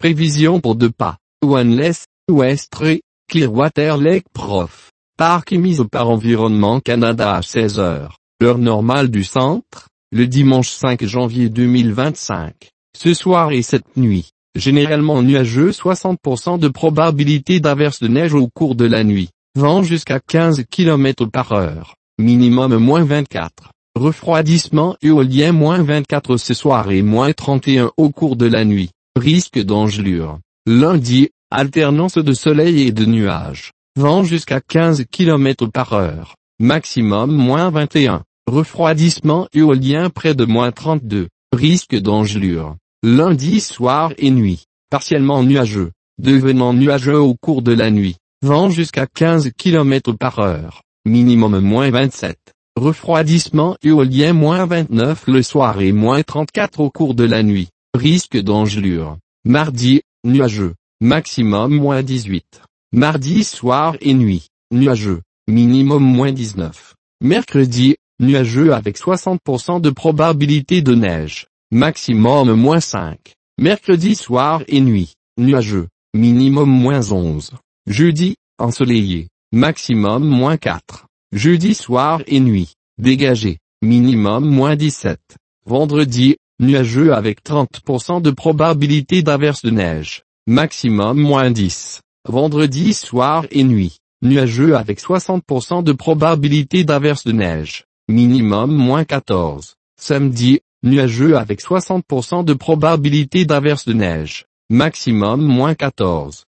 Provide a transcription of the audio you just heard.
Prévision pour 2 pas. Wanless, Westray, Clearwater Lake Prof. Parc émise par Environnement Canada à 16h. Heure normale du centre, le dimanche 5 janvier 2025. Ce soir et cette nuit, généralement nuageux, 60% de probabilité d'averse de neige au cours de la nuit. Vent jusqu'à 15 km/h. Minimum -24. Refroidissement éolien -24 ce soir et -31 au cours de la nuit. Risque d'engelure. Lundi, alternance de soleil et de nuages. Vent jusqu'à 15 km/h. Maximum -21. Refroidissement éolien près de -32. Risque d'engelure. Lundi soir et nuit. Partiellement nuageux. Devenant nuageux au cours de la nuit. Vent jusqu'à 15 km/h. Minimum -27. Refroidissement éolien -29 le soir et -34 au cours de la nuit. Risque d'engelure. Mardi, nuageux. Maximum -18. Mardi soir et nuit. Nuageux. Minimum -19. Mercredi, nuageux avec 60% de probabilité de neige. Maximum -5. Mercredi soir et nuit. Nuageux. Minimum -11. Jeudi, ensoleillé. Maximum -4. Jeudi soir et nuit. Dégagé. Minimum -17. Vendredi, nuageux avec 30% de probabilité d'averse de neige. Maximum -10. Vendredi soir et nuit. Nuageux avec 60% de probabilité d'averse de neige. Minimum -14. Samedi, nuageux avec 60% de probabilité d'averse de neige. Maximum -14.